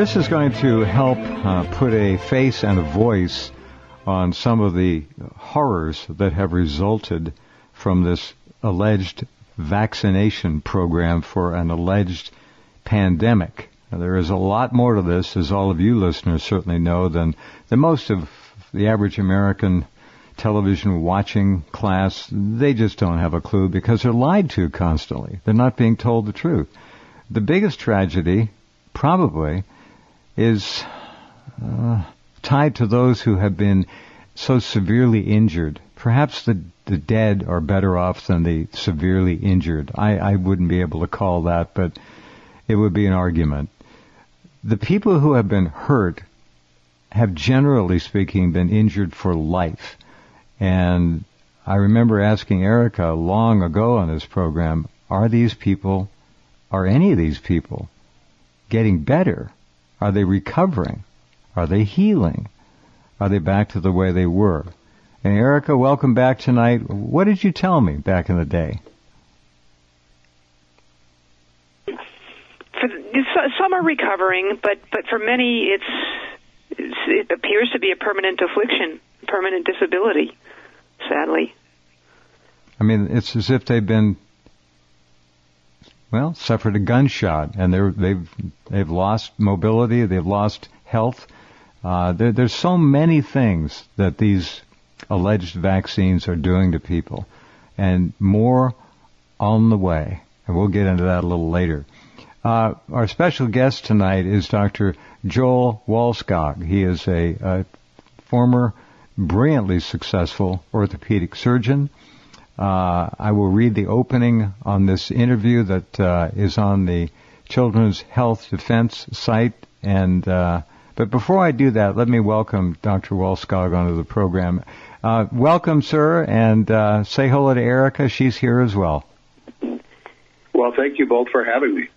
This is going to help put a face and a voice on some of the horrors that have resulted from this alleged vaccination program for an alleged pandemic. Now, there is a lot more to this, as all of you listeners certainly know, than most of the average American television watching class. They just don't have a clue because they're lied to constantly. They're not being told the truth. The biggest tragedy, probably, is tied to those who have been so severely injured. Perhaps the dead are better off than the severely injured. I wouldn't be able to call that, but it would be an argument. The people who have been hurt have, generally speaking, been injured for life. And I remember asking Erica long ago on this program, are any of these people getting better? Are they recovering? Are they healing? Are they back to the way they were? And Erica, welcome back tonight. What did you tell me back in the day? Some are recovering, but for many it appears to be a permanent affliction, permanent disability, sadly. I mean, it's as if they've been, suffered a gunshot, and they've lost mobility, they've lost health. There's so many things that these alleged vaccines are doing to people, and more on the way. And we'll get into that a little later. Our special guest tonight is Dr. Joel Wallskog. He is a former, brilliantly successful orthopedic surgeon. I will read the opening on this interview that is on the Children's Health Defense site. But before I do that, let me welcome Dr. Wallskog onto the program. Welcome, sir, and say hello to Erica. She's here as well. Well, thank you both for having me.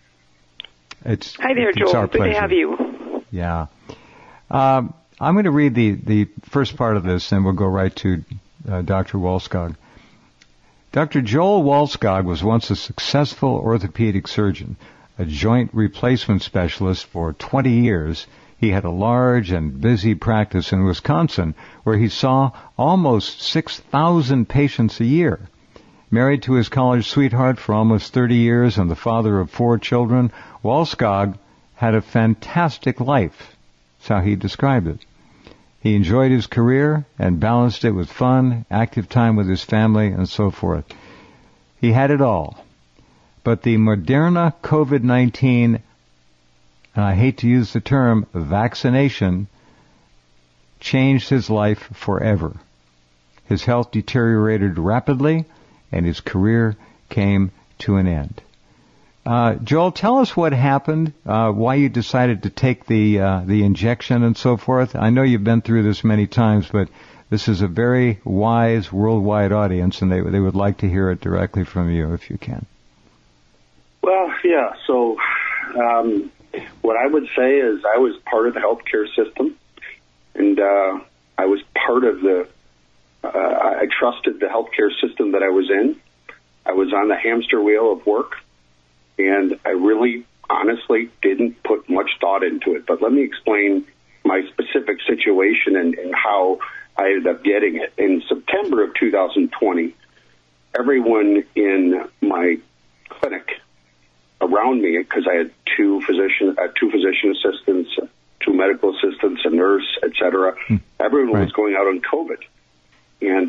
Hi there, Joel. Good to have you. Yeah. I'm going to read the first part of this, and we'll go right to Dr. Wallskog. Dr. Joel Wallskog was once a successful orthopedic surgeon, a joint replacement specialist for 20 years. He had a large and busy practice in Wisconsin, where he saw almost 6,000 patients a year. Married to his college sweetheart for almost 30 years and the father of 4 children, Wallskog had a fantastic life. That's how he described it. He enjoyed his career and balanced it with fun, active time with his family, and so forth. He had it all. But the Moderna COVID-19, and I hate to use the term vaccination, changed his life forever. His health deteriorated rapidly, and his career came to an end. Joel, tell us what happened, why you decided to take the injection and so forth. I know you've been through this many times, but this is a very wise worldwide audience, and they would like to hear it directly from you if you can. Well, yeah, so what I would say is I was part of the healthcare system, and I was part of I trusted the healthcare system that I was in. I was on the hamster wheel of work, and I really, honestly, didn't put much thought into it. But let me explain my specific situation and how I ended up getting it. In September of 2020, everyone in my clinic around me, because I had two physician assistants, 2 medical assistants, a nurse, etc. Everyone was going out on COVID. And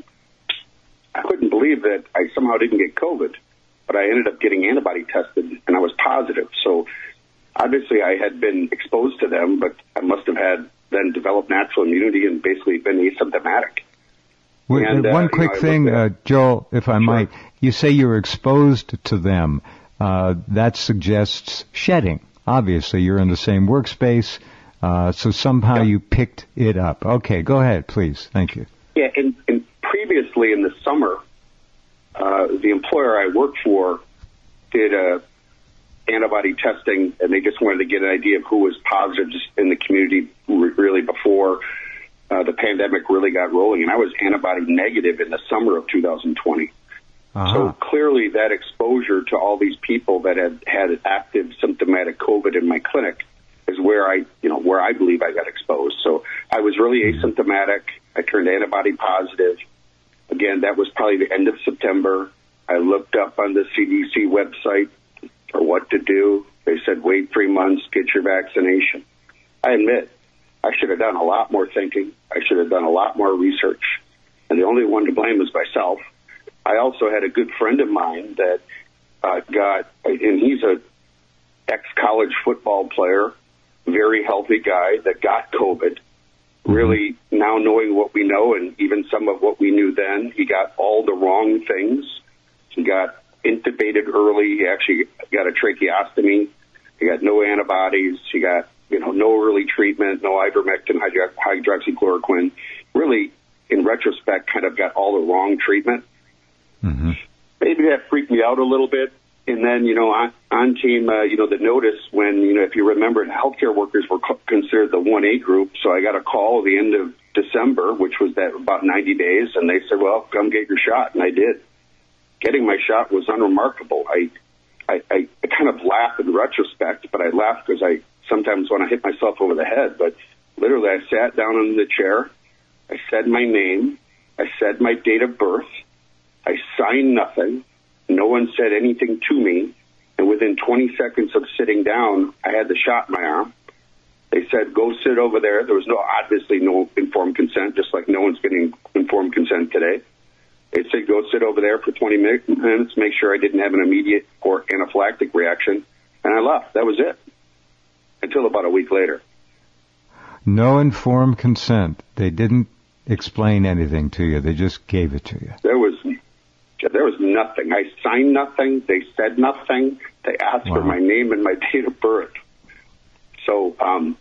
I couldn't believe that I somehow didn't get COVID, but I ended up getting antibody tested, and I was positive. So obviously I had been exposed to them, but I must have had then developed natural immunity and basically been asymptomatic. One quick thing, Joel, if I might. You say you were exposed to them. That suggests shedding. Obviously, you're in the same workspace, so somehow you picked it up. Okay, go ahead, please. Thank you. Yeah, and previously in the summer, the employer I worked for did antibody testing, and they just wanted to get an idea of who was positive just in the community really before the pandemic really got rolling. And I was antibody negative in the summer of 2020. So clearly that exposure to all these people that had active symptomatic COVID in my clinic is where I believe I got exposed. So I was really asymptomatic. I turned antibody positive. Again, that was probably the end of September. I looked up on the CDC website for what to do. They said, wait 3 months, get your vaccination. I admit, I should have done a lot more thinking. I should have done a lot more research. And the only one to blame was myself. I also had a good friend of mine that and he's a ex-college football player, very healthy guy that got COVID. Really, now knowing what we know and even some of what we knew then, he got all the wrong things. He got intubated early. He actually got a tracheostomy. He got no antibodies. He got, no early treatment, no ivermectin, hydroxychloroquine. Really, in retrospect, kind of got all the wrong treatment. Mm-hmm. Maybe that freaked me out a little bit. And then, on came, the notice when, if you remember, healthcare workers were considered the 1A group. So I got a call at the end of December, which was that about 90 days. And they said, well, come get your shot. And I did. Getting my shot was unremarkable. I kind of laugh in retrospect, but I laugh because I sometimes want to hit myself over the head. But literally, I sat down in the chair. I said my name. I said my date of birth. I signed nothing. No one said anything to me. And within 20 seconds of sitting down, I had the shot in my arm. They said, go sit over there. There was obviously no informed consent, just like no one's getting informed consent today. They said, go sit over there for 20 minutes, make sure I didn't have an immediate or anaphylactic reaction. And I left. That was it. Until about a week later. No informed consent. They didn't explain anything to you. They just gave it to you. There was nothing. I signed nothing. They said nothing. They asked for my name and my date of birth. So, and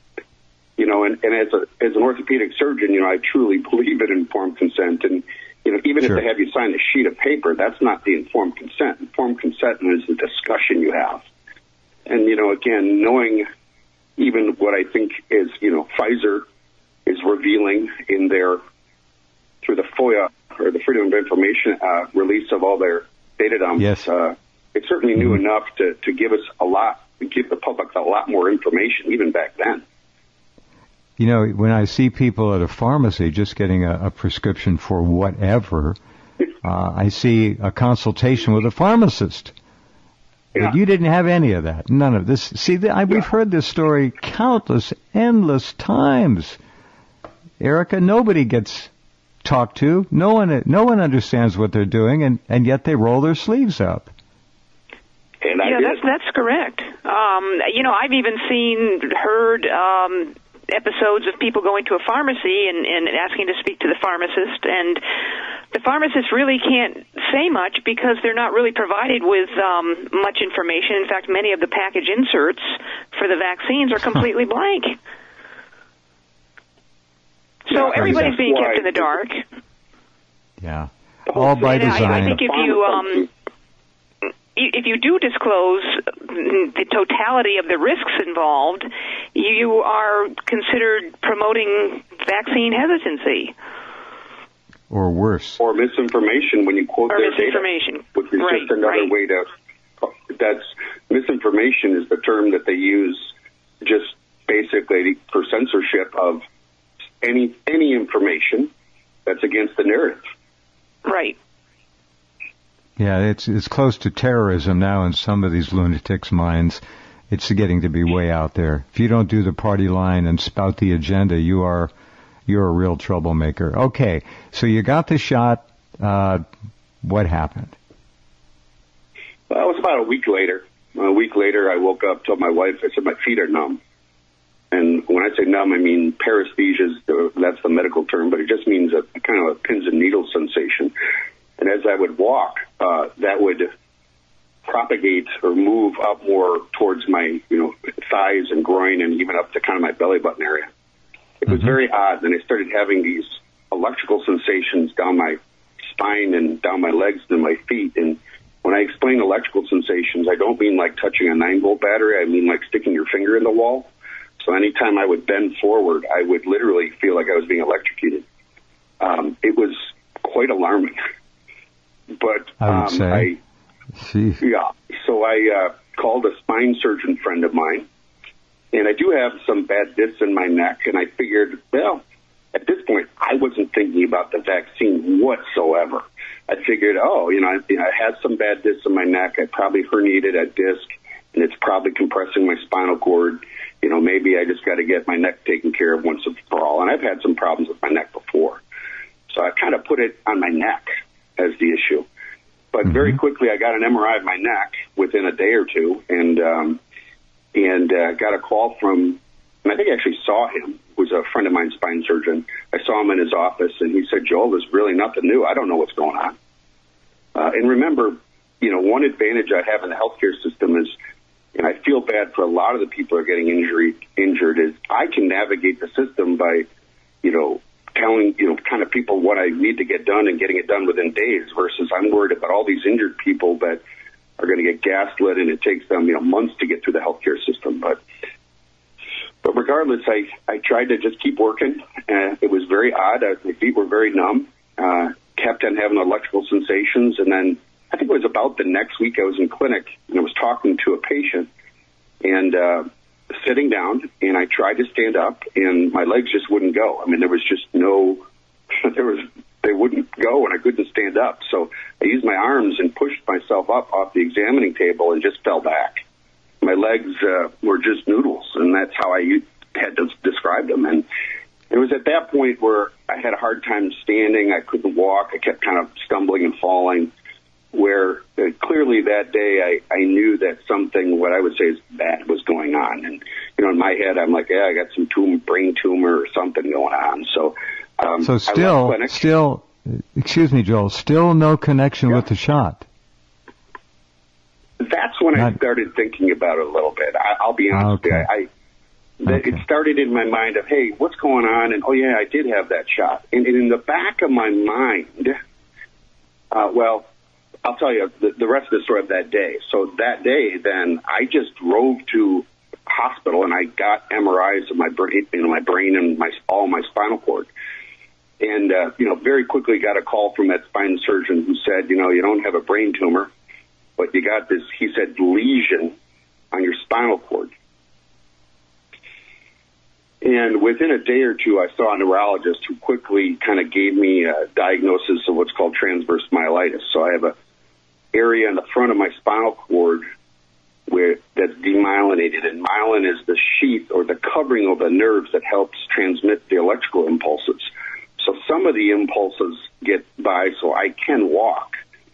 as an orthopedic surgeon, I truly believe in informed consent. And, even if they have you sign a sheet of paper, that's not the informed consent. Informed consent is the discussion you have. And, again, knowing even what I think is, Pfizer is revealing in through the FOIA, or the Freedom of Information release of all their data dumps. Yes. It certainly knew enough to give us give the public a lot more information, even back then. When I see people at a pharmacy just getting a prescription for whatever, I see a consultation with a pharmacist. Yeah. But you didn't have any of that. None of this. See, we've heard this story endless times. Erica, nobody gets talked to. No one understands what they're doing, and yet they roll their sleeves up. And that's correct. I've even heard episodes of people going to a pharmacy and asking to speak to the pharmacist, and the pharmacist really can't say much because they're not really provided with much information. In fact, many of the package inserts for the vaccines are completely blank. So everybody's being kept in the dark. Yeah, all by design. I think if you do disclose the totality of the risks involved, you are considered promoting vaccine hesitancy. Or worse. Or misinformation when you quote their misinformation. Data, which is just another way to... Misinformation is the term that they use just basically for censorship of any information that's against the narrative. Right. Yeah, it's close to terrorism now in some of these lunatics' minds. It's getting to be way out there. If you don't do the party line and spout the agenda, you're a real troublemaker. Okay, so you got the shot. What happened? Well, it was about a week later. A week later, I woke up, told my wife, I said, my feet are numb. And when I say numb, I mean paresthesia. That's the medical term, but it just means a kind of a pins and needles sensation. And as I would walk, that would propagate or move up more towards my, thighs and groin and even up to kind of my belly button area. It was very odd. And I started having these electrical sensations down my spine and down my legs and my feet. And when I explain electrical sensations, I don't mean like touching a 9-volt battery. I mean like sticking your finger in the wall. So anytime I would bend forward, I would literally feel like I was being electrocuted. It was quite alarming. But I would say. So I called a spine surgeon friend of mine, And I do have some bad discs in my neck, and I figured, well, at this point, I wasn't thinking about the vaccine whatsoever. I figured, I had some bad discs in my neck. I probably herniated a disc, and it's probably compressing my spinal cord. Maybe I just got to get my neck taken care of once and for all. And I've had some problems with my neck before. So I kind of put it on my neck as the issue. But very quickly, I got an MRI of my neck within a day or two, and got a call from, and I think I actually saw him, who was a friend of mine, spine surgeon. I saw him in his office, and he said, Joel, there's really nothing new. I don't know what's going on. And remember, one advantage I have in the healthcare system is, and I feel bad for a lot of the people who are getting injured, is I can navigate the system by, telling, kind of people what I need to get done and getting it done within days, versus I'm worried about all these injured people that are going to get gaslit, and it takes them, months to get through the healthcare system. But regardless, I tried to just keep working. It was very odd. My feet were very numb, kept on having electrical sensations. And then I think it was about the next week I was in clinic, and I was talking to a patient and sitting down, and I tried to stand up, and my legs just wouldn't go. I mean, there was just they wouldn't go, and I couldn't stand up. So I used my arms and pushed myself up off the examining table and just fell back. My legs were just noodles, and that's how I had to describe them. And it was at that point where I had a hard time standing. I couldn't walk. I kept kind of stumbling and falling, where clearly that day I knew that something, what I would say is bad, was going on. And, in my head, I'm like, I got some brain tumor or something going on. So still, excuse me, Joel, still no connection with the shot. That's when I started thinking about it a little bit. I'll be honest with you. It started in my mind of, hey, what's going on? And, I did have that shot. And in the back of my mind, I'll tell you the rest of the story of that day. So that day, then, I just drove to hospital, and I got MRIs of my brain and all my spinal cord. And, very quickly got a call from that spine surgeon who said, you don't have a brain tumor, but you got this, he said, lesion on your spinal cord. And within a day or two, I saw a neurologist who quickly kind of gave me a diagnosis of what's called transverse myelitis. So I have a area in the front of my spinal cord that's demyelinated, and myelin is the sheath or the covering of the nerves that helps transmit the electrical impulses. So some of the impulses get by, so I can walk,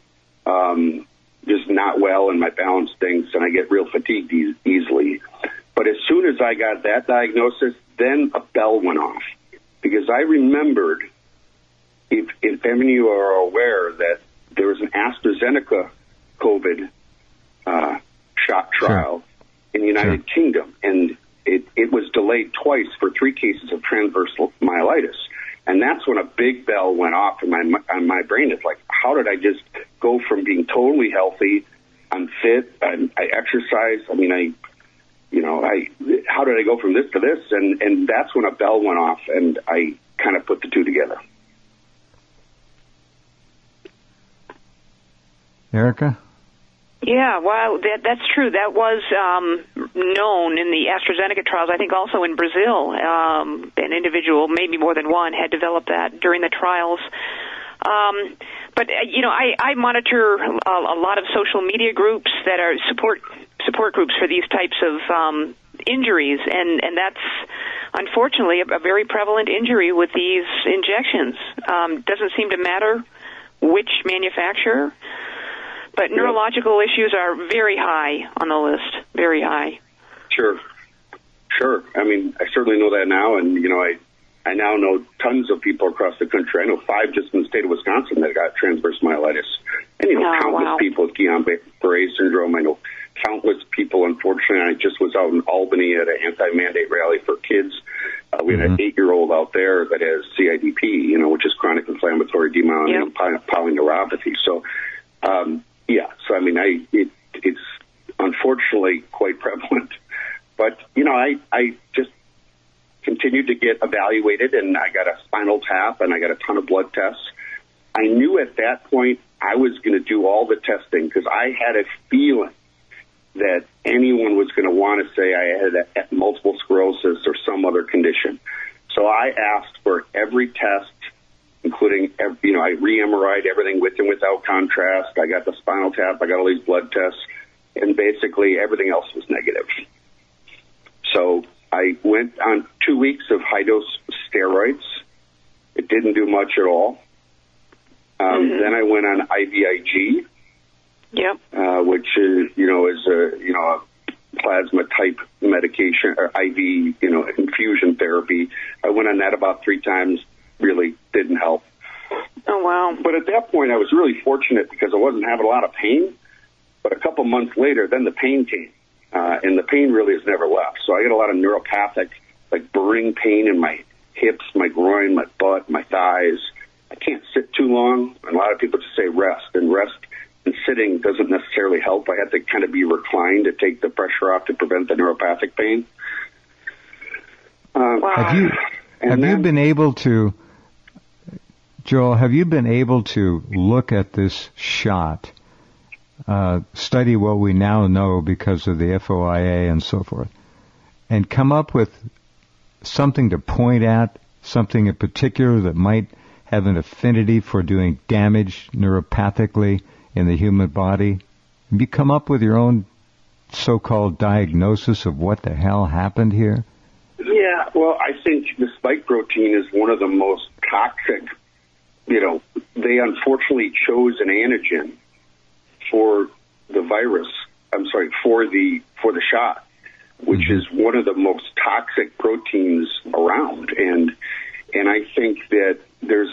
just not well, and my balance stinks, and I get real fatigued easily. But as soon as I got that diagnosis, then a bell went off, because I remembered, if any of you are aware, that there was an AstraZeneca COVID shot trial in the United Kingdom, and it was delayed twice for 3 cases of transverse myelitis. And that's when a big bell went off in my brain. It's like, how did I just go from being totally healthy, I'm fit, I exercise, how did I go from this to this? And that's when a bell went off, and I kind of put the two together. Erica? Yeah, well, that's true. That was known in the AstraZeneca trials. I think also in Brazil, an individual, maybe more than one, had developed that during the trials. But I monitor a lot of social media groups that are support groups for these types of injuries, and that's unfortunately a very prevalent injury with these injections. Doesn't seem to matter which manufacturer. But neurological issues are very high on the list, very high. Sure. I mean, I certainly know that now, and, I now know tons of people across the country. I know 5 just in the state of Wisconsin that got transverse myelitis. And, countless people with Guillain-Barré syndrome. I know countless people, unfortunately. I just was out in Albany at an anti-mandate rally for kids. We had an 8-year-old out there that has CIDP, which is chronic inflammatory demyelinating polyneuropathy. So, so I mean, it's unfortunately quite prevalent. But, I just continued to get evaluated, and I got a spinal tap, and I got a ton of blood tests. I knew at that point I was going to do all the testing, because I had a feeling that anyone was going to want to say I had multiple sclerosis or some other condition. So I asked for every test, including, I re-MRI'd everything with and without contrast. I got the spinal tap. I got all these blood tests. And basically everything else was negative. So I went on 2 weeks of high-dose steroids. It didn't do much at all. Then I went on IVIG, which is, is a plasma-type medication, or IV, infusion therapy. I went on that about 3 times, really didn't help. Oh, wow. But at that point, I was really fortunate because I wasn't having a lot of pain. But a couple months later, then the pain came, and the pain really has never left. So I get a lot of neuropathic, like burning pain in my hips, my groin, my butt, my thighs. I can't sit too long. And a lot of people just say rest, and sitting doesn't necessarily help. I have to kind of be reclined to take the pressure off to prevent the neuropathic pain. Wow. Have you been able to, Joel, look at this shot, study what we now know because of the FOIA and so forth, and come up with something to point at, something in particular that might have an affinity for doing damage neuropathically in the human body? Have you come up with your own so-called diagnosis of what the hell happened here? Yeah, well, I think the spike protein is one of the most toxic. They unfortunately chose an antigen for the virus. For the shot, which is one of the most toxic proteins around. And I think that there's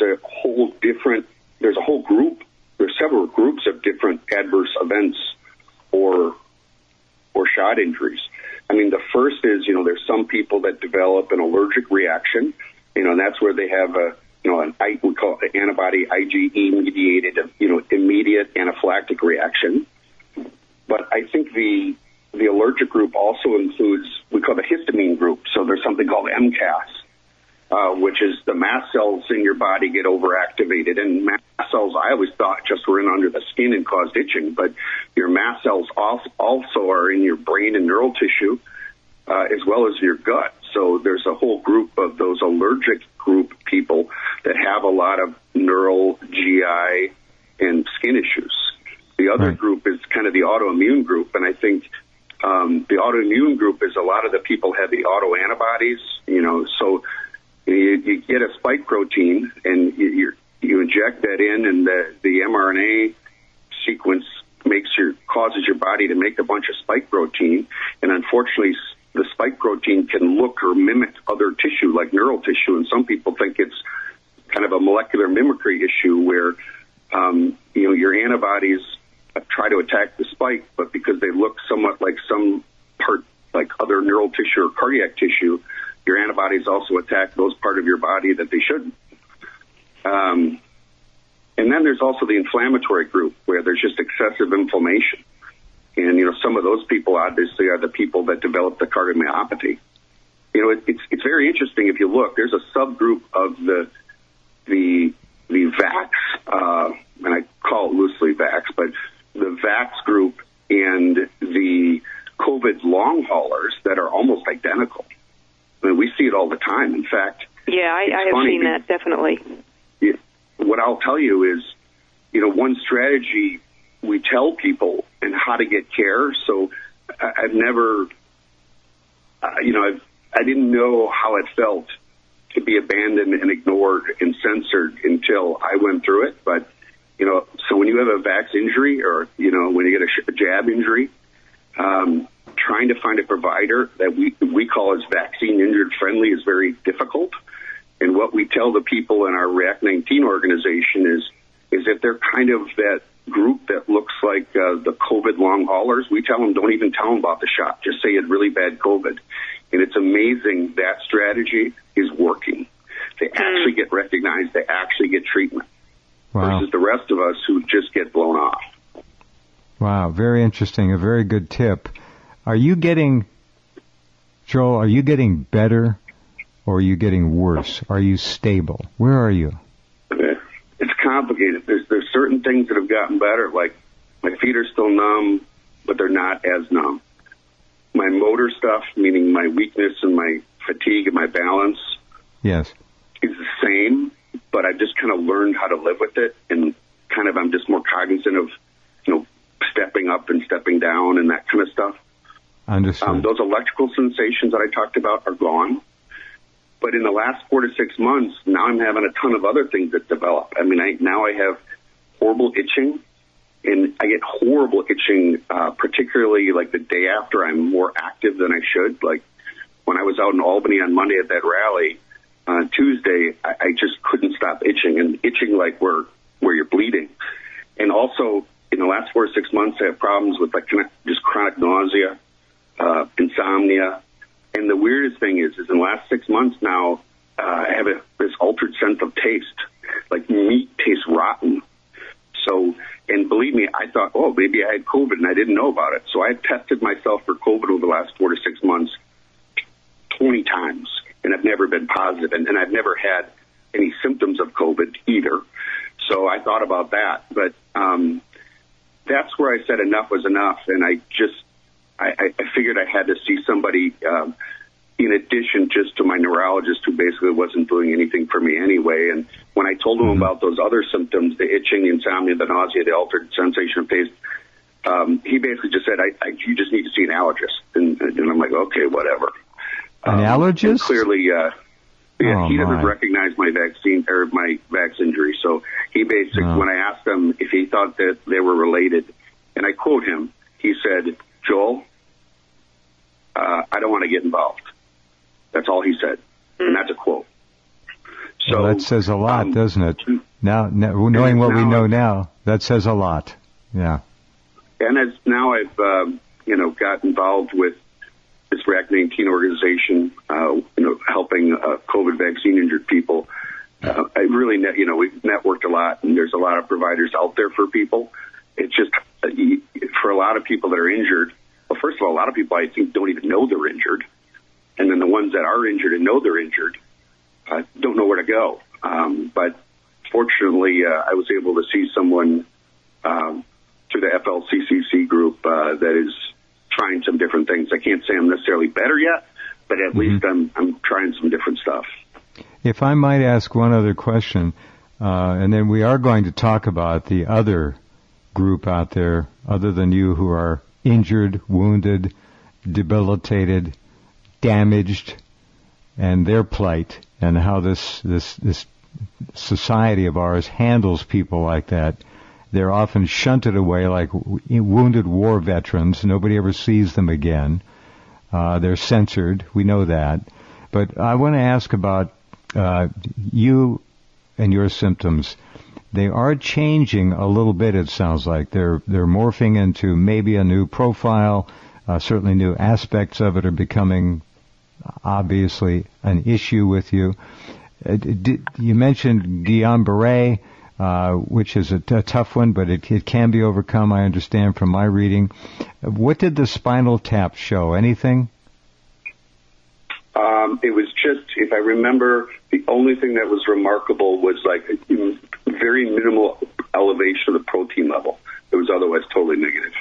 several groups of different adverse events or shot injuries. I mean, the first is, there's some people that develop an allergic reaction, and that's where they have we call it antibody IgE-mediated, immediate anaphylactic reaction. But I think the allergic group also includes, we call the histamine group. So there's something called MCAS, which is the mast cells in your body get overactivated. And mast cells, I always thought just were in under the skin and caused itching, but your mast cells also are in your brain and neural tissue, as well as your gut. So there's a whole group of those allergic group people that have a lot of neural, GI, and skin issues. The other group is kind of the autoimmune group, and I think the autoimmune group is a lot of the people have the autoantibodies, so you get a spike protein and you inject that in, and the mRNA sequence causes your body to make a bunch of spike protein, and unfortunately the spike protein can look or mimic other tissue like neural tissue, and some people think it's kind of a molecular mimicry issue where your antibodies try to attack the spike, but because they look somewhat like some part, like other neural tissue or cardiac tissue, your antibodies also attack those part of your body that they shouldn't. And then there's also the inflammatory group where there's just excessive inflammation. And, some of those people obviously are the people that develop the cardiomyopathy. It's very interesting if you look. There's a subgroup of the VAX, and I call it loosely VAX, but the VAX group and the COVID long haulers that are almost identical. I mean, we see it all the time. In fact, I have seen that, definitely. What I'll tell you is, one strategy we tell people and how to get care. So I've never, I didn't know how it felt to be abandoned and ignored and censored until I went through it. But, so when you have a vax injury or, when you get a jab injury, trying to find a provider that we call as vaccine injured friendly is very difficult. And what we tell the people in our React 19 organization is if they're kind of that group that looks like the COVID long haulers, we tell them, don't even tell them about the shot. Just say it's really bad COVID. And it's amazing that strategy is working. They actually get recognized. They actually get treatment. Wow. Versus the rest of us who just get blown off. Wow, very interesting. A very good tip. Joel, are you getting better or are you getting worse? Are you stable? Where are you? It's complicated. There's certain things that have gotten better, like my feet are still numb, but they're not as numb. My motor stuff, meaning my weakness and my fatigue and my balance, yes, is the same, but I just kind of learned how to live with it, and kind of I'm just more cognizant of, stepping up and stepping down and that kind of stuff. Understood. Those electrical sensations that I talked about are gone. But in the last 4 to 6 months, now I'm having a ton of other things that develop. I mean, now I have horrible itching, and I get horrible itching, particularly like the day after I'm more active than I should. Like when I was out in Albany on Monday at that rally, Tuesday, I just couldn't stop itching, and itching like where you're bleeding. And also, in the last 4 to 6 months, I have problems with like just chronic nausea, insomnia. And the weirdest thing is in the last 6 months now, I have this altered sense of taste. Like meat tastes rotten. So, and believe me, I thought, maybe I had COVID and I didn't know about it. So I tested myself for COVID over the last 4 to 6 months 20 times, and I've never been positive, and I've never had any symptoms of COVID either. So I thought about that. But that's where I said enough was enough, and I figured I had to see somebody in addition just to my neurologist, who basically wasn't doing anything for me anyway. And when I told him about those other symptoms, the itching, the insomnia, the nausea, the altered sensation of taste, he basically just said, you just need to see an allergist. And I'm like, okay, whatever. An allergist? Clearly, he doesn't recognize my vaccine or my vax injury. So he basically, when I asked him if he thought that they were related, and I quote him, he said, Joel, I don't want to get involved. That's all he said. And that's a quote. So that says a lot, doesn't it? Now, knowing what we know now, that says a lot. Yeah. And as now I've, got involved with this RAC-19 organization, helping COVID vaccine injured people. I really, we've networked a lot, and there's a lot of providers out there for people. It's just for a lot of people that are injured. Well, first of all, a lot of people I think don't even know they're injured, and then the ones that are injured and know they're injured don't know where to go. But fortunately, I was able to see someone through the FLCCC group that is trying some different things. I can't say I'm necessarily better yet, but at least I'm trying some different stuff. If I might ask one other question, and then we are going to talk about the other group out there, other than you, who are injured, wounded, debilitated, damaged, and their plight, and how this society of ours handles people like that. They're often shunted away like wounded war veterans. Nobody ever sees them again. They're censored. We know that. But I want to ask about you and your symptoms. They are changing a little bit, it sounds like. They're morphing into maybe a new profile. Certainly new aspects of it are becoming obviously an issue with you. You mentioned Guillain-Barré, which is a tough one, but it can be overcome, I understand from my reading. What did the spinal tap show? Anything? It was just, if I remember, the only thing that was remarkable was like a very minimal elevation of the protein level. It was otherwise totally negative.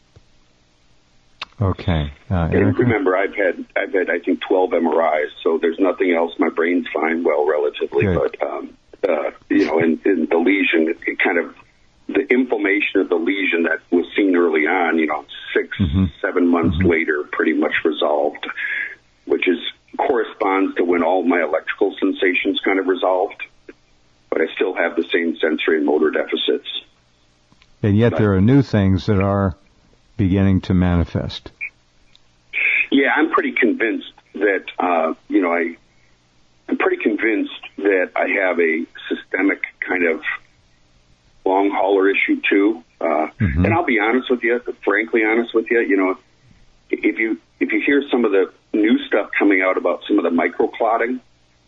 Okay. And remember, I've had I think 12 MRIs, so there's nothing else. My brain's fine, well, relatively, good. But in the lesion, it kind of the inflammation of the lesion that was seen early on, 6-7 months later, pretty much resolved, which corresponds to when all my electrical sensations kind of resolved. But I still have the same sensory and motor deficits. And yet there are new things that are beginning to manifest. Yeah, I'm pretty convinced that, I'm pretty convinced that I have a systemic kind of long hauler issue too. And I'll be honest with you, frankly honest with you, if you hear some of the new stuff coming out about some of the microclotting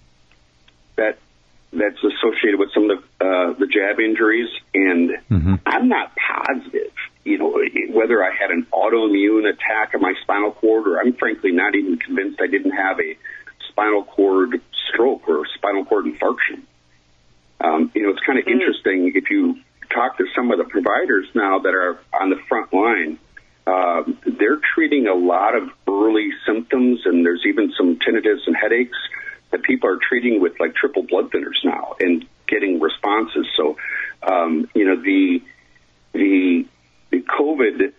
that's associated with some of the jab injuries, and I'm not positive, whether I had an autoimmune attack of my spinal cord, or I'm frankly not even convinced I didn't have a spinal cord stroke or spinal cord infarction. It's kind of interesting if you talk to some of the providers now that are on the front line. they're treating a lot of early symptoms, and there's even some tinnitus and headaches that people are treating with like triple blood thinners now and getting responses. So, the COVID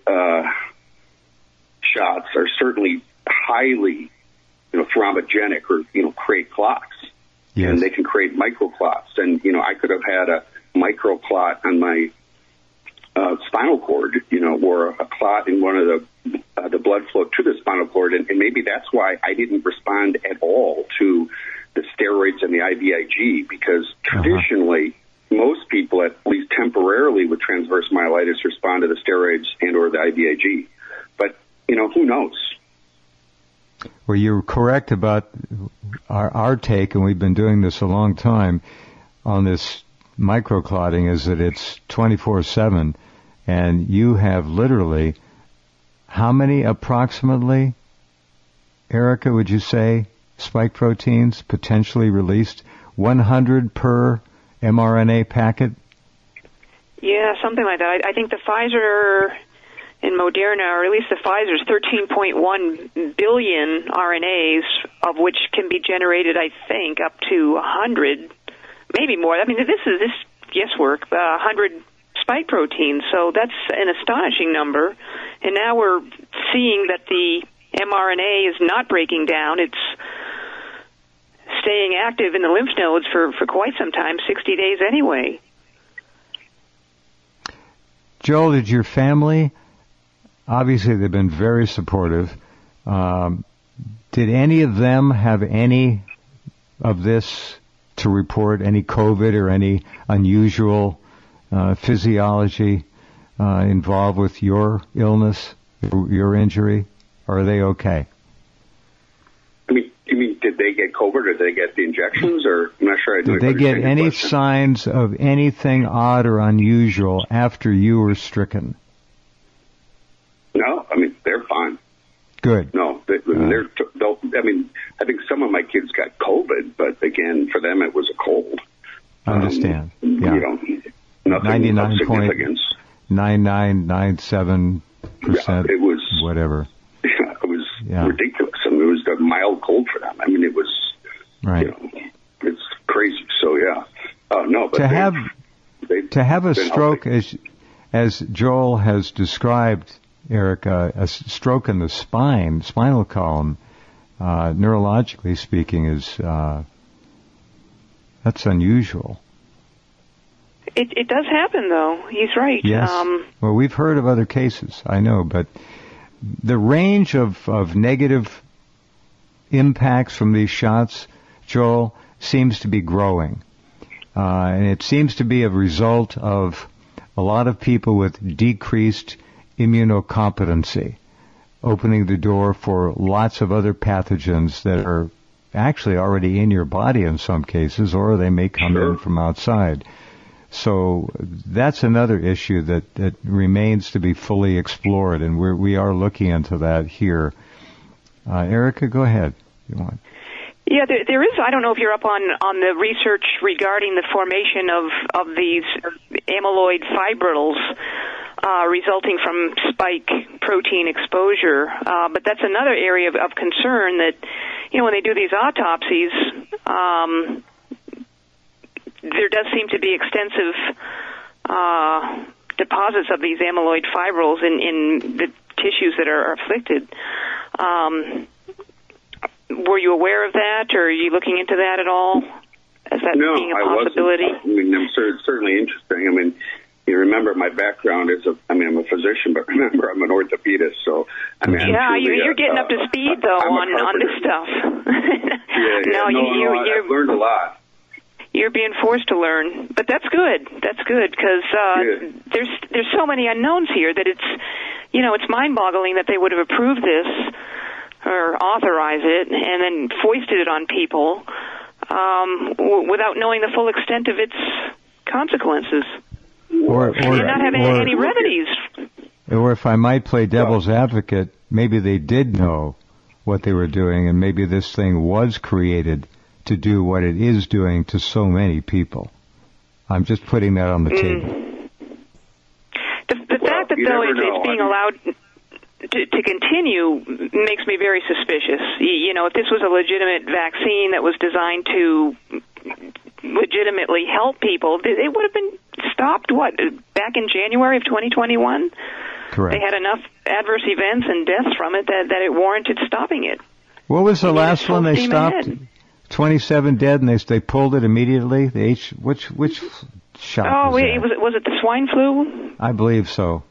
shots are certainly highly, thrombogenic or, create clots. Yes. And they can create microclots. And, I could have had a microclot on my spinal cord, or a clot in one of the blood flow to the spinal cord. And maybe that's why I didn't respond at all to the steroids and the IVIG, because traditionally, most people, at least temporarily, with transverse myelitis respond to the steroids and or the IVIG. But, who knows? Well, you're correct about our take, and we've been doing this a long time, on this microclotting, is that it's 24/7, and you have literally, how many approximately, Erica, would you say, spike proteins potentially released? 100 per mRNA packet? Yeah, something like that. I think the Pfizer and Moderna, or at least the Pfizer's 13.1 billion RNAs, of which can be generated, I think, up to 100, maybe more. I mean, this is guesswork, 100 spike proteins. So that's an astonishing number. And now we're seeing that the mRNA is not breaking down. It's staying active in the lymph nodes for quite some time, 60 days anyway. Joel, did your family, obviously they've been very supportive, did any of them have any of this to report, any COVID or any unusual physiology involved with your illness, your injury? Or are they okay? You mean, did they get COVID, or did they get the injections, or I'm not sure. Did they get any signs of anything odd or unusual after you were stricken? No, they're fine. Good. No, I think some of my kids got COVID, but again, for them it was a cold. Understand? Yeah. Nothing of significance. 99.97%. It was whatever. Yeah, it was ridiculous. It was a mild cold for them. It was right. It's crazy. So yeah, no. But to have a stroke, as Joel has described, Erica, a stroke in the spinal column, neurologically speaking, is that's unusual. It does happen, though. He's right. Yes. Well, we've heard of other cases, I know, but the range of negative impacts from these shots, Joel, seems to be growing. And it seems to be a result of a lot of people with decreased immunocompetency, opening the door for lots of other pathogens that are actually already in your body in some cases, or they may come in from outside. So that's another issue that remains to be fully explored, and we are looking into that here. Erica, go ahead. You want? Yeah, there is. I don't know if you're up on the research regarding the formation of these amyloid fibrils resulting from spike protein exposure. But that's another area of concern that, when they do these autopsies, there does seem to be extensive deposits of these amyloid fibrils in the tissues that are afflicted. Were you aware of that, or are you looking into that at all? Is that being a possibility? I'm certainly interesting. You remember my background is I'm a physician, but remember I'm an orthopedist, so you're getting up to speed though on this stuff. I've learned a lot. You're being forced to learn, but that's good. That's good because there's so many unknowns here that it's mind-boggling that they would have approved this or authorized it and then foisted it on people without knowing the full extent of its consequences, or not having any remedies. Or if I might play devil's advocate, maybe they did know what they were doing, and maybe this thing was created to do what it is doing to so many people. I'm just putting that on the table. The fact that, though, it's being allowed... to continue makes me very suspicious. You know, if this was a legitimate vaccine that was designed to legitimately help people, it would have been stopped, back in January of 2021? Correct. They had enough adverse events and deaths from it that it warranted stopping it. What was the last one they stopped? 27 dead, and they pulled it immediately. Which shot? Oh, was it the swine flu? I believe so.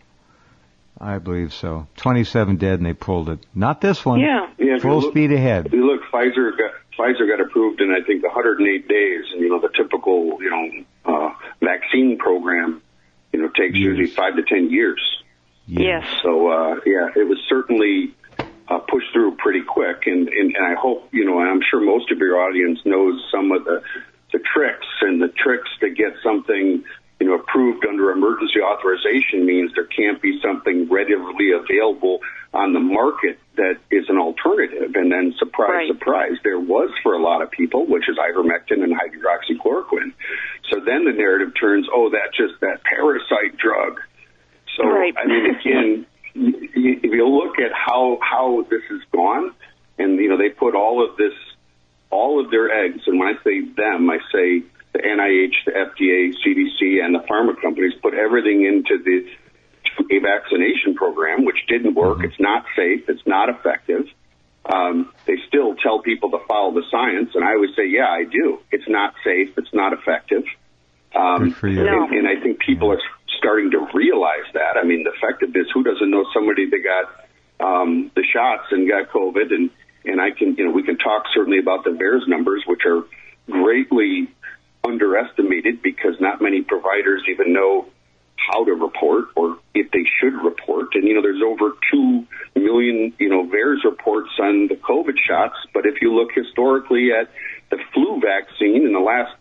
27 dead, and they pulled it. Not this one. Yeah. Full speed ahead. If you look, Pfizer got approved in, I think, 108 days, and the typical vaccine program takes usually 5 to 10 years. Yes. So it was certainly pushed through pretty quick, and I hope and I'm sure most of your audience knows some of the tricks, and the tricks to get something approved under emergency authorization means there can't be something readily available on the market that is an alternative. And then surprise, there was for a lot of people, which is ivermectin and hydroxychloroquine. So then the narrative turns, that's just that parasite drug. So, I mean, again, if you look at how this has gone, and, they put all of their eggs, and when I say them, I say the NIH, the FDA, CDC, and the pharma companies put everything into the vaccination program, which didn't work. Mm-hmm. It's not safe. It's not effective. They still tell people to follow the science, and I would say, yeah, I do. It's not safe. It's not effective. Good for you. And I think people are starting to realize that. I mean, the effectiveness, who doesn't know somebody that got the shots and got COVID? And I can, we can talk certainly about the VAERS numbers, which are greatly underestimated because not many providers even know how to report or if they should report. And, there's over 2 million, VAERS reports on the COVID shots. But if you look historically at the flu vaccine in the last,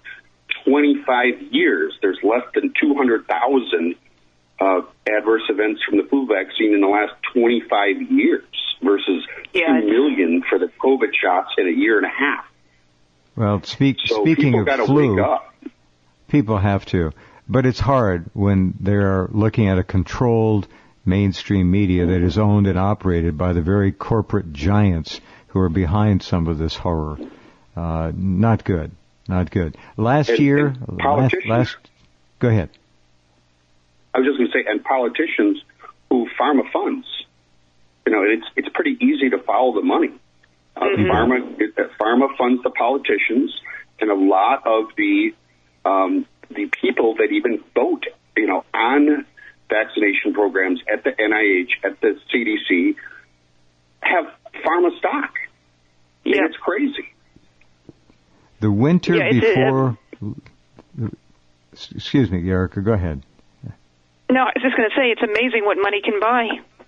25 years, there's less than 200,000 adverse events from the flu vaccine in the last 25 years versus 2 million for the COVID shots in a year and a half. Well, speaking of flu, people have to. But it's hard when they're looking at a controlled mainstream media that is owned and operated by the very corporate giants who are behind some of this horror. Not good. Not good. Last year, go ahead. I was just going to say, and politicians who pharma funds. It's pretty easy to follow the money. Pharma funds the politicians, and a lot of the people that even vote, on vaccination programs at the NIH, at the CDC, have pharma stock. Yeah. And it's crazy. The winter before... Excuse me, Erica, go ahead. No, I was just going to say, it's amazing what money can buy.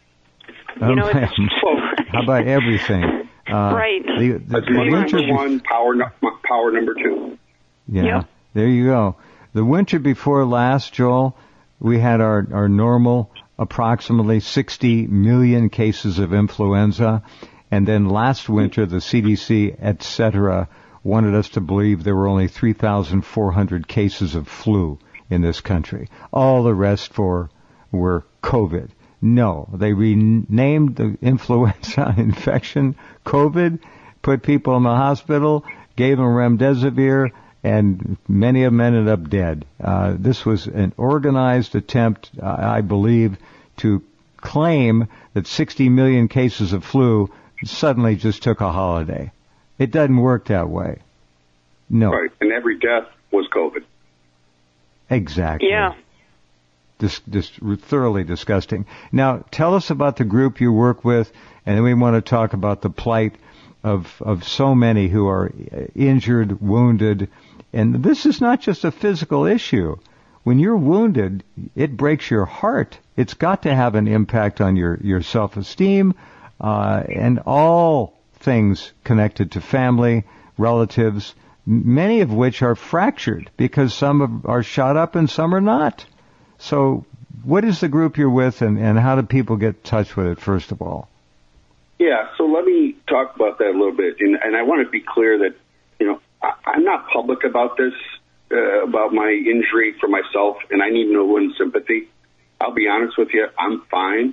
How about everything? Right. The winter one, power number two. Yeah, There you go. The winter before last, Joel, we had our normal approximately 60 million cases of influenza. And then last winter, the CDC, et cetera, wanted us to believe there were only 3,400 cases of flu in this country. All the rest were COVID. No, they renamed the influenza infection COVID, put people in the hospital, gave them remdesivir, and many of them ended up dead. This was an organized attempt, I believe, to claim that 60 million cases of flu suddenly just took a holiday. It doesn't work that way. No. Right, and every death was COVID. Exactly. Yeah. This thoroughly disgusting. Now, tell us about the group you work with, and then we want to talk about the plight of so many who are injured, wounded, and this is not just a physical issue. When you're wounded, it breaks your heart. It's got to have an impact on your self-esteem, and all things connected to family, relatives, many of which are fractured because some are shot up and some are not. So what is the group you're with, and how do people get in touch with it, first of all? Yeah, so let me talk about that a little bit. And I want to be clear that, I'm not public about this, about my injury for myself, and I need no one's sympathy. I'll be honest with you, I'm fine.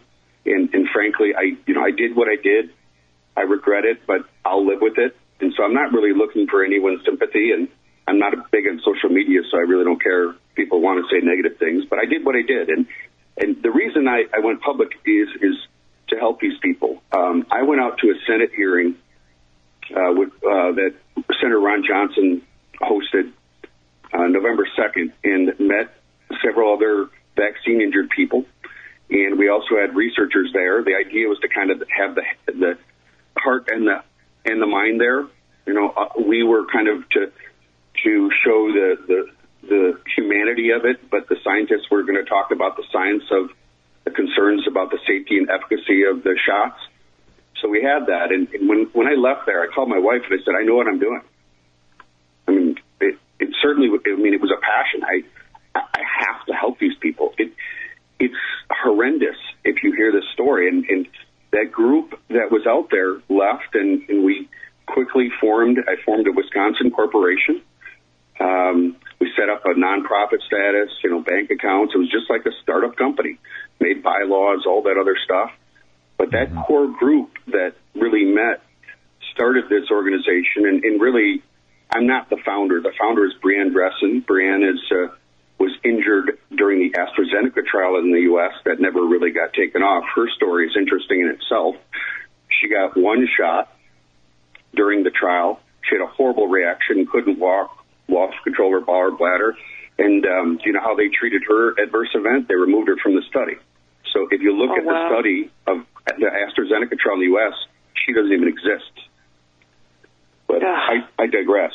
And frankly, I did what I did. I regret it, but I'll live with it. And so I'm not really looking for anyone's sympathy, and I'm not big on social media, so I really don't care if people want to say negative things. But I did what I did, and the reason I went public is to help these people. I went out to a Senate hearing that Senator Ron Johnson hosted November 2nd, and met several other vaccine-injured people. And we also had researchers there. The idea was to kind of have the heart and the mind there. We were kind of to show the humanity of it, but the scientists were going to talk about the science of the concerns about the safety and efficacy of the shots. So we had that. And when I left there, I called my wife and I said, I know what I'm doing. I mean, it certainly, it was a passion. I have to help these people. It's horrendous if you hear this story. And that group that was out there left, and we quickly I formed a Wisconsin corporation. We set up a nonprofit status, bank accounts. It was just like a startup company, made bylaws, all that other stuff. But that core group that really met started this organization, and really, I'm not the founder. The founder is Brianne Dressen. Brianne was injured during the AstraZeneca trial in the U.S. that never really got taken off. Her story is interesting in itself. She got one shot during the trial. She had a horrible reaction, couldn't walk, lost control of her bowel or bladder. And do you know how they treated her adverse event? They removed her from the study. So if you look at the study of the AstraZeneca trial in the U.S., she doesn't even exist. But I digress.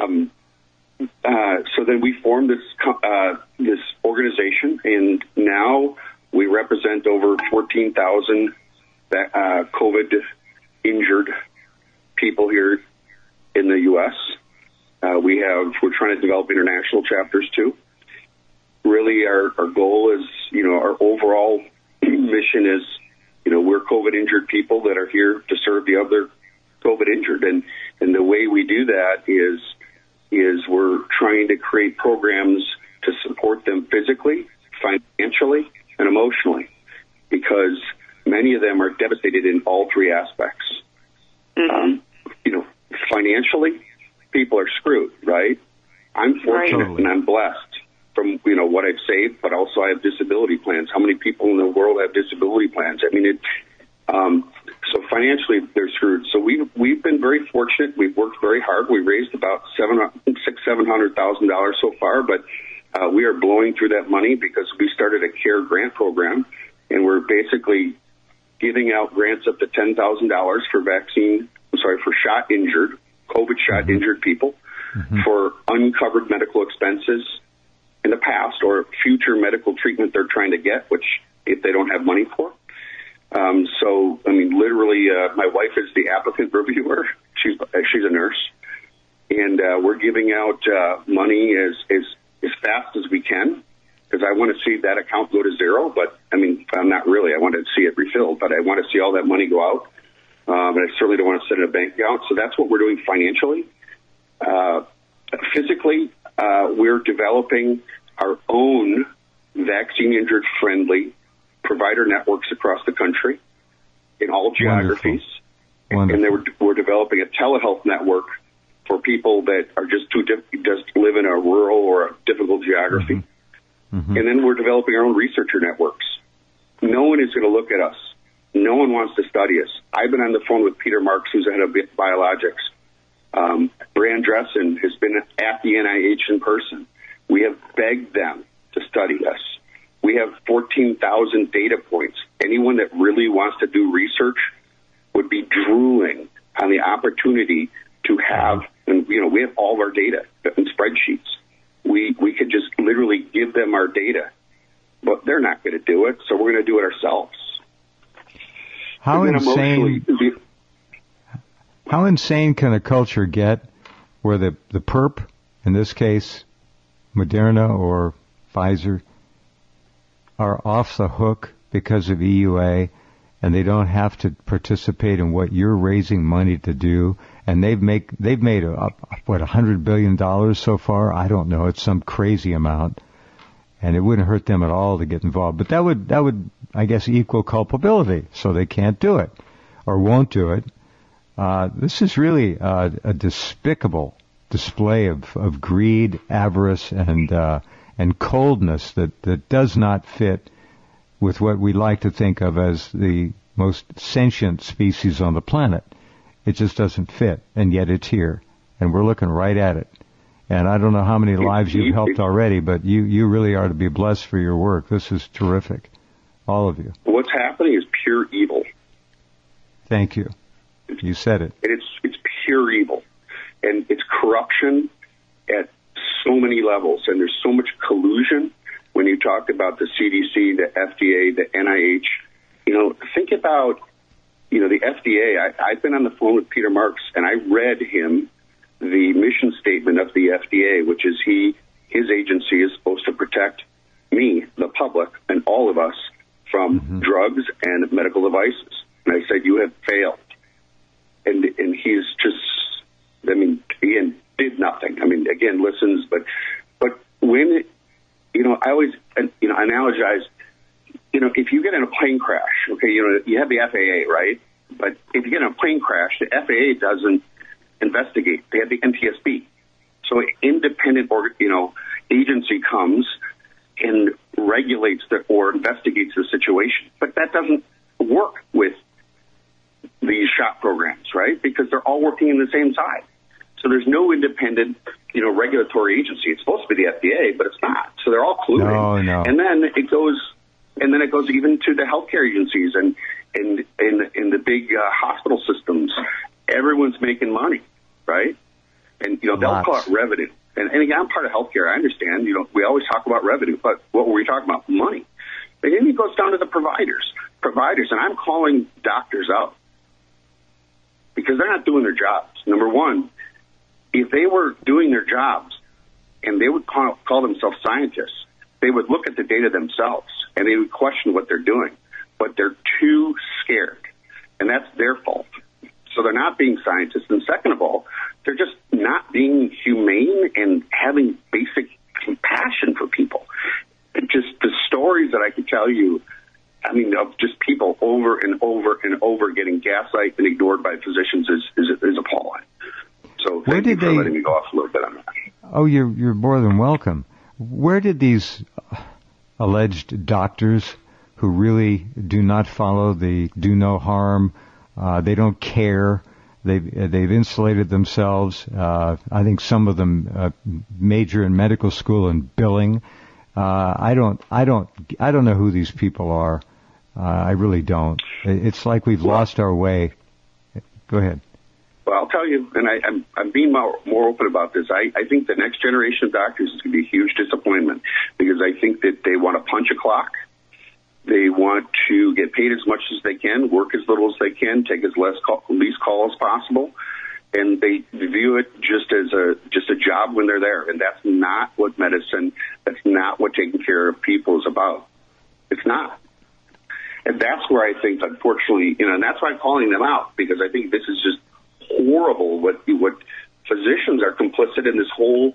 So then we formed this organization, and now we represent over 14,000 COVID-injured people here in the U.S. We're trying to develop international chapters too. Really, our goal is, our overall mission is, we're COVID-injured people that are here to serve the other COVID-injured, and the way we do that is we're trying to create programs to support them physically, financially, and emotionally, because many of them are devastated in all three aspects. Financially, people are screwed, right? I'm fortunate and I'm blessed from, what I've saved, but also I have disability plans. How many people in the world have disability plans? So financially they're screwed. So we've been very fortunate. We've worked very hard. We raised about $700,000 so far, but we are blowing through that money because we started a CARE grant program, and we're basically giving out grants up to $10,000 for shot-injured, COVID shot-injured people for uncovered medical expenses in the past or future medical treatment they're trying to get, which if they don't have money for. Literally, my wife is the applicant reviewer. She's a nurse, and we're giving out money as fast as we can, because I want to see that account go to zero. But I'm not really. I want to see it refilled, but I want to see all that money go out. But I certainly don't want to set in a bank account. So that's what we're doing financially. Physically, we're developing our own vaccine-injured friendly provider networks across the country in all geographies. Wonderful. And we're developing a telehealth network for people that are just live in a rural or a difficult geography. And then we're developing our own researcher networks. No one is going to look at us. No one wants to study us. I've been on the phone with Peter Marks, who's the head of biologics. Brianne Dressen has been at the NIH in person. We have begged them to study us. We have 14,000 data points. Anyone that really wants to do research would be drooling on the opportunity to have, and we have all of our data in spreadsheets. We could just literally give them our data, but they're not going to do it, so we're going to do it ourselves. How insane can a culture get where the perp, in this case, Moderna or Pfizer, are off the hook because of EUA, and they don't have to participate in what you're raising money to do, and they've made $100 billion so far? I don't know, it's some crazy amount. and it wouldn't hurt them at all to get involved. But that would, I guess, equal culpability, so they can't do it or won't do it. This is really a despicable display of greed, avarice, and coldness that does not fit with what we like to think of as the most sentient species on the planet. It just doesn't fit, and yet it's here, and we're looking right at it. And I don't know how many lives you've helped already, but you really are to be blessed for your work. This is terrific, all of you. What's happening is pure evil. Thank you. You said it. It's pure evil, and it's corruption at so many levels, and there's so much collusion. When you talk about the CDC, the FDA, the NIH, think about, the FDA. I've been on the phone with Peter Marks, and I read him the mission statement of the FDA, which is his agency is supposed to protect me, the public, and all of us from drugs and medical devices. And I said, you have failed. And he's just, again, did nothing. Again, listens, but when, I always, analogize, if you get in a plane crash, okay, you have the FAA, right? But if you get in a plane crash, the FAA doesn't investigate. They have the NTSB. So an independent, agency comes and regulates or investigates the situation. But that doesn't work with these shot programs, right? Because they're all working in the same side. So there's no independent, regulatory agency. It's supposed to be the FDA, but it's not. So they're all colluding. No. And then it goes even to the healthcare agencies and the big hospital systems. Everyone's making money, right? And they'll call it revenue. And again, I'm part of healthcare. I understand. We always talk about revenue, but what were we talking about? Money. And then it goes down to the providers, and I'm calling doctors out because they're not doing their jobs. Number one, if they were doing their jobs and they would call themselves scientists, they would look at the data themselves and they would question what they're doing, but they're too scared, and that's their fault. So they're not being scientists. And second of all, they're just not being humane and having basic compassion for people. And just the stories that I could tell you, of just people over and over and over getting gaslighted and ignored by physicians is appalling. So thank you for letting me go off a little bit on that. Oh, you're more than welcome. Where did these alleged doctors who really do not follow the do no harm, they don't care, they've insulated themselves. I think some of them major in medical school and billing. I don't know who these people are. I really don't. It's like we've lost our way. Go ahead. Well, I'll tell you, and I'm being more open about this. I think the next generation of doctors is going to be a huge disappointment because I think that they want to punch a clock. They want to get paid as much as they can, work as little as they can, take as least call as possible, and they view it just as a job when they're there. And that's not what medicine, that's not what taking care of people is about. It's not. And that's where I think, unfortunately, and that's why I'm calling them out, because I think this is just horrible what physicians are complicit in this whole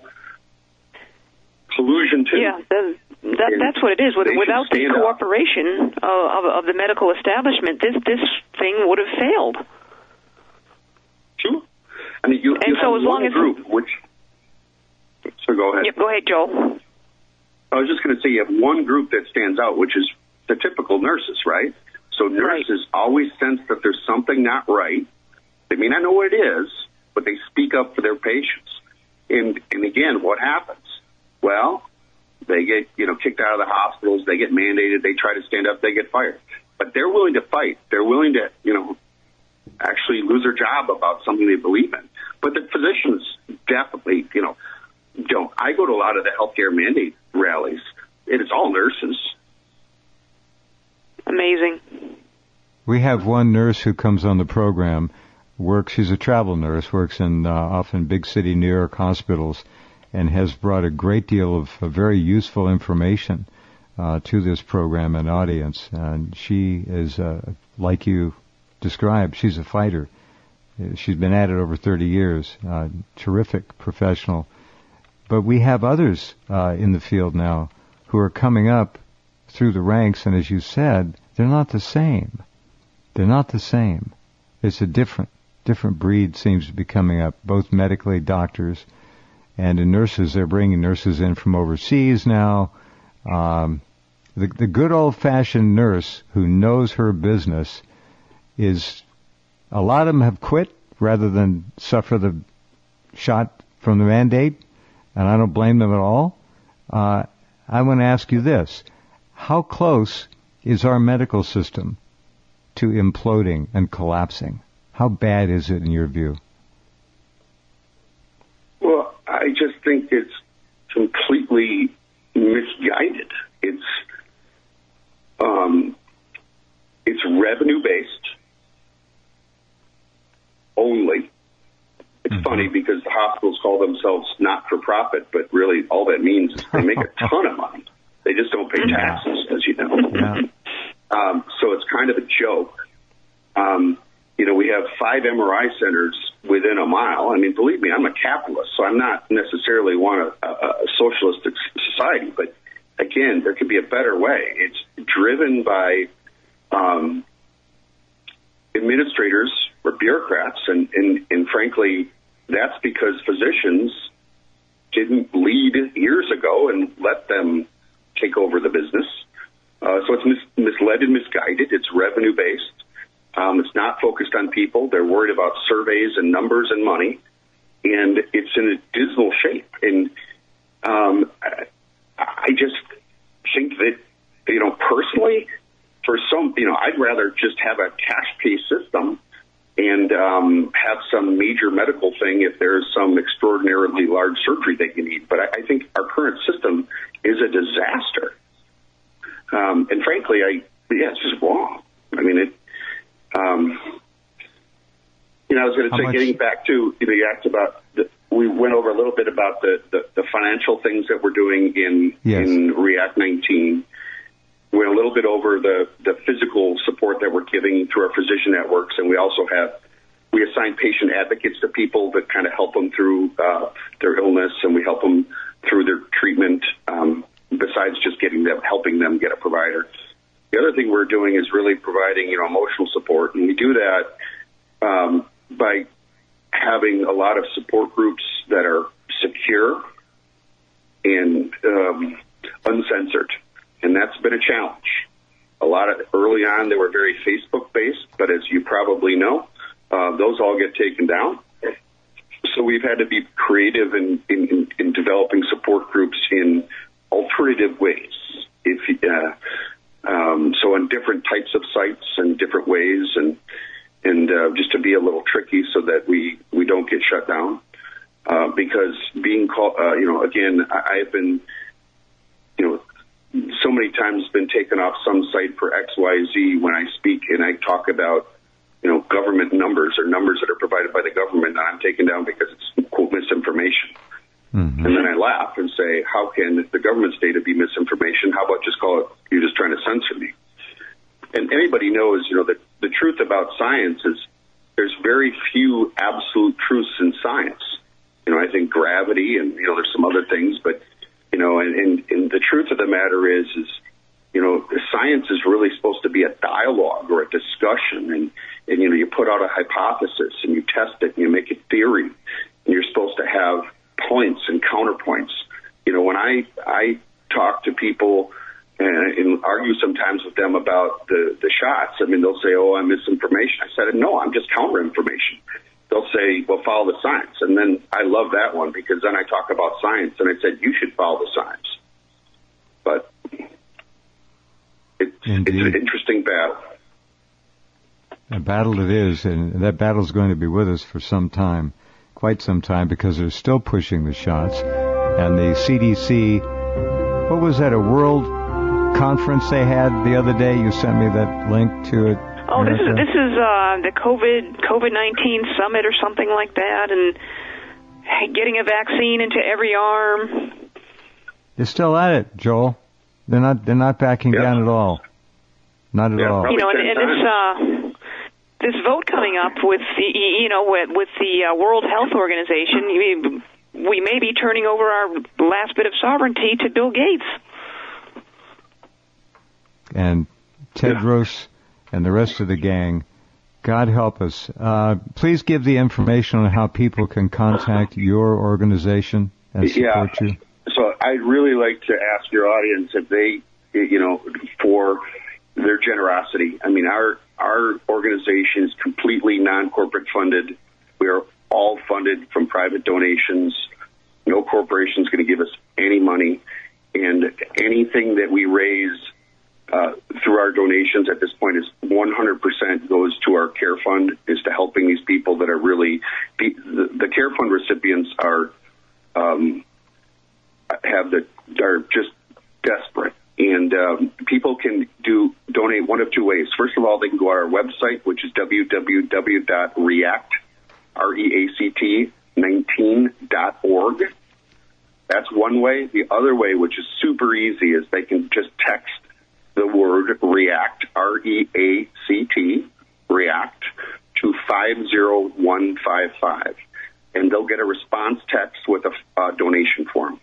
collusion too. Yeah, that's what it is. Without the cooperation of the medical establishment, this thing would have failed. True. You so as long as group, so go ahead. Yep, go ahead, Joel. I was just going to say you have one group that stands out, which is the typical nurses, right? So nurses always sense that there's something not right. They may not know what it is, but they speak up for their patients. And again, what happens? Well, they get kicked out of the hospitals. They get mandated. They try to stand up. They get fired. But they're willing to fight. They're willing to actually lose their job about something they believe in. But the physicians definitely don't. I go to a lot of the healthcare mandate rallies. It is all nurses. Amazing. We have one nurse who comes on the program. She's a travel nurse, works in often big city New York hospitals, and has brought a great deal of very useful information to this program and audience. And she is, like you described, she's a fighter. She's been at it over 30 years. Terrific professional. But we have others in the field now who are coming up through the ranks, and as you said, they're not the same. They're not the same. It's a different breed seems to be coming up, both medically, doctors, and in nurses. They're bringing nurses in from overseas now. The good old-fashioned nurse who knows her business is, a lot of them have quit rather than suffer the shot from the mandate, and I don't blame them at all. I want to ask you this. How close is our medical system to imploding and collapsing? How bad is it in your view? Well, I just think it's completely misguided. It's revenue-based only. It's funny because the hospitals call themselves not-for-profit, but really all that means is they make a ton of money. They just don't pay taxes, as you know. Yeah. So it's kind of a joke. We have 5 MRI centers within a mile. I mean, believe me, I'm a capitalist, so I'm not necessarily want a socialistic society. But again, there could be a better way. It's driven by administrators or bureaucrats, and frankly, that's because physicians didn't lead years ago and let them take over the business. So it's misled and misguided. It's revenue-based. It's not focused on people. They're worried about surveys and numbers and money, and it's in a dismal shape. And I just think that, personally, for some, I'd rather just have a cash-pay system and have some major medical thing if there's some extraordinarily large surgery that you need. But I think our current system is a disaster. And frankly, it's just wrong. I mean, I was going to say, getting back to, you asked about, we went over a little bit about the financial things that we're doing in React 19. We went a little bit over the physical support that we're giving through our physician networks, and we also we assign patient advocates to people that kind of help them through their illness, and we help them through their treatment, besides just helping them get a provider. The other thing we're doing is really providing, emotional support, and we do that by having a lot of support groups that are secure and uncensored, and that's been a challenge. Early on, they were very Facebook-based, but as you probably know, those all get taken down. So we've had to be creative in developing support groups in alternative ways. So on different types of sites and different ways, and just to be a little tricky so that we don't get shut down. Because being called, again, I've been, so many times been taken off some site for XYZ when I speak and I talk about, government numbers or numbers that are provided by the government, and I'm taken down because it's, quote, misinformation. Mm-hmm. And then I laugh and say, how can the government's data be misinformation? How about just call it, you're just trying to censor me? And anybody knows, that the truth about science is there's very few absolute truths in science. I think gravity and, there's some other things, but, and the truth of the matter is science is really supposed to be a dialogue or a discussion, and you put out a hypothesis and you test it and you make it theory, and you're supposed to have points and counterpoints. When I talk to people and argue sometimes with them about the shots, they'll say, oh, I'm misinformation. I said, no, I'm just counter-information. They'll say, well, follow the science. And then I love that one because then I talk about science, and I said, you should follow the science. But it's an interesting battle. A battle it is, and that battle is going to be with us for some time, quite some time, because they're still pushing the shots. And the CDC, what was that, a world conference they had the other day? You sent me that link to it. Oh, this is the COVID-19 summit or something like that, and getting a vaccine into every arm. They're still at it, Joel. They're not backing down at all. Not at all. And this vote coming up with the World Health Organization, we may be turning over our last bit of sovereignty to Bill Gates. and Tedros and the rest of the gang. God help us. Please give the information on how people can contact your organization and support you. So I'd really like to ask your audience if they, for their generosity. I mean, our organization is completely non-corporate funded. We are all funded from private donations. No corporation is going to give us any money. And anything that we raise through our donations at this point is 100% goes to our care fund, is to helping these people that are really, the care fund recipients are just desperate. And people can donate one of two ways. First of all, they can go to our website, which is www.react19.org. That's one way. The other way, which is super easy, is they can just text the word REACT, R-E-A-C-T, REACT, to 50155. And they'll get a response text with a donation form.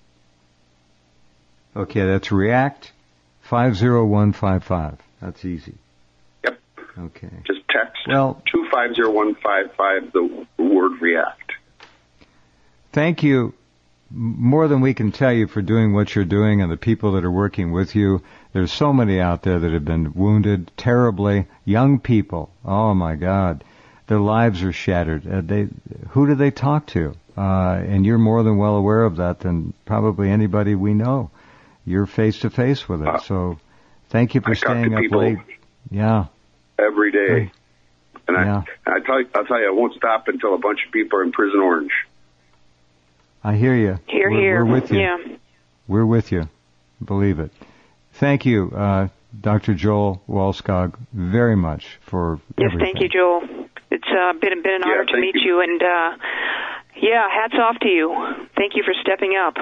Okay, that's REACT 50155. That's easy. Yep. Okay. Just text to 50155 the word REACT. Thank you more than we can tell you for doing what you're doing and the people that are working with you. There's so many out there that have been wounded terribly. Young people. Oh, my God. Their lives are shattered. Who do they talk to? And you're more than well aware of that than probably anybody we know. You're face-to-face with it. So thank you for staying up late. Yeah. Every day. Right. And I'll tell you, I won't stop until a bunch of people are in Prison Orange. I hear you. We're with you. Yeah. We're with you. Believe it. Thank you, Dr. Joel Wallskog, very much for everything. Yes, thank you, Joel. It's been an honor to meet you, and hats off to you. Thank you for stepping up.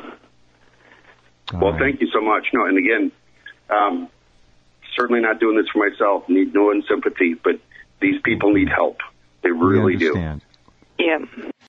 Well, thank you so much. No, and again, certainly not doing this for myself. Need no one sympathy, but these people need help. They really do. Yeah.